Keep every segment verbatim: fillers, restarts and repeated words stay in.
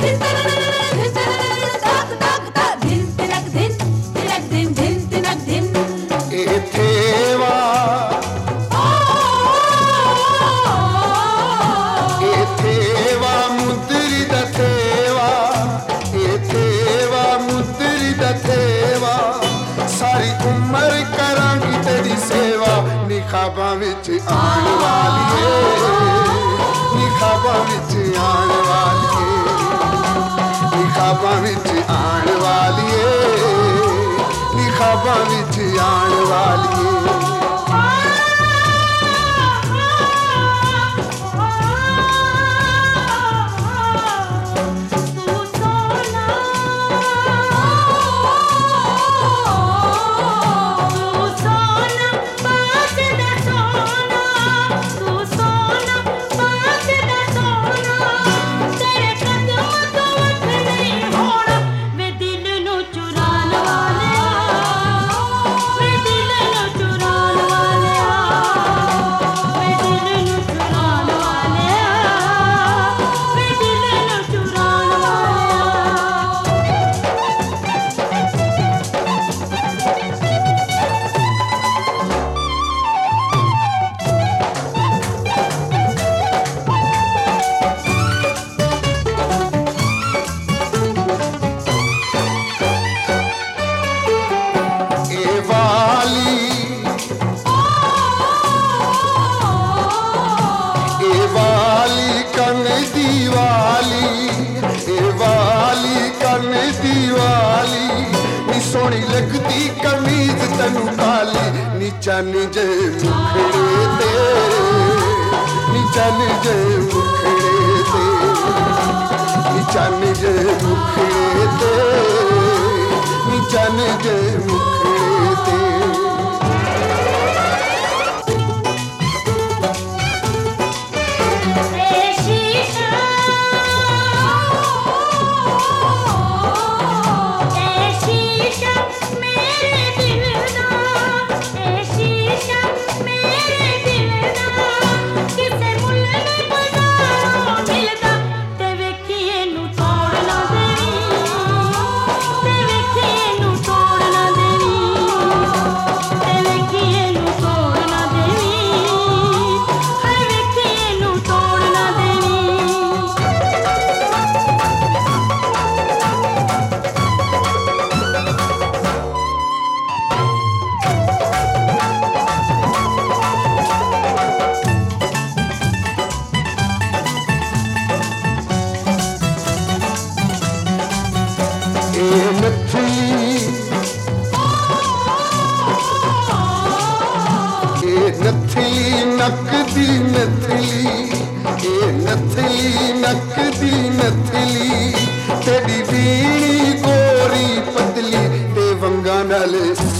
ख्वाबां विच आण वालिए नी ख्वाबां विच आण वालिए नी ख्वाबां विच आण वालिए नी ख्वाबां विच आण वालिए सोहनी लगदी कमीज तैनू काली नीचा निजे मुखड़े ते नीचा निजे मुखड़े ते नीचा निजे मुखड़े ते नीचा निजे मुखड़े ते नथली नकदी नथली ए नथली नकदी नथली तेरी बीणी गोरी पतली ते वंगा नाल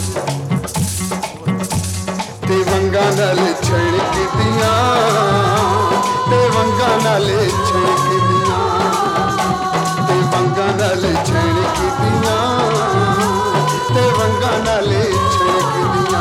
ते वंगा नाल छणकदियां ते वंगा नाल छणकदियां ते वंगा नाल छणकदियां ते वंगा नाल छणकदियां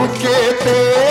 ਝੁਮਕੇ ਤੇ